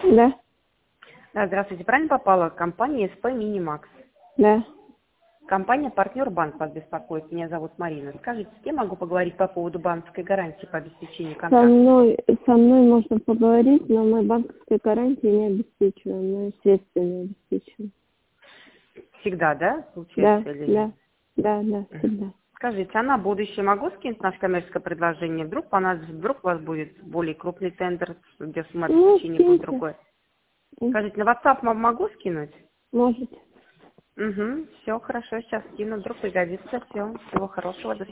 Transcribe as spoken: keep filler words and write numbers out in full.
Да, Да, здравствуйте. Правильно попала? Компания СП Минимакс. да. Компания «Партнер Банк» вас беспокоит. Меня зовут Марина. Скажите, с кем могу поговорить по поводу банковской гарантии по обеспечению Со контракта? мной, со мной можно поговорить, но мы банковской гарантии не обеспечиваем, мы средства не обеспечиваем. Всегда, да, Да, получается? Или... да, да, да, Мгм. всегда. Скажите, а на будущее могу скинуть наше коммерческое предложение? Вдруг понадобится, вдруг у вас будет более крупный тендер, где сумма Ну, обеспечения будет скиньте. другой. М, Скажите, на WhatsApp м- могу скинуть? Можете. Угу, все хорошо, сейчас скину, вдруг пригодится. Все, всего хорошего, до